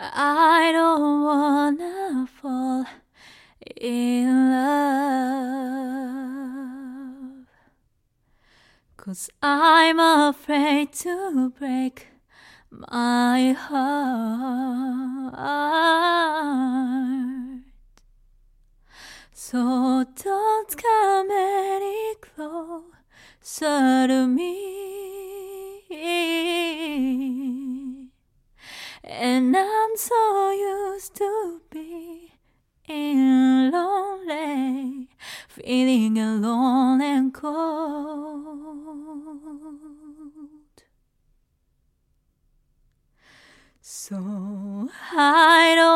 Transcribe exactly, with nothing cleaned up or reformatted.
I don't wanna fall in love, 'cause I'm afraid to break my heart. So don't come any closer to me. And I'm so used to being lonely, feeling alone and cold. So I don't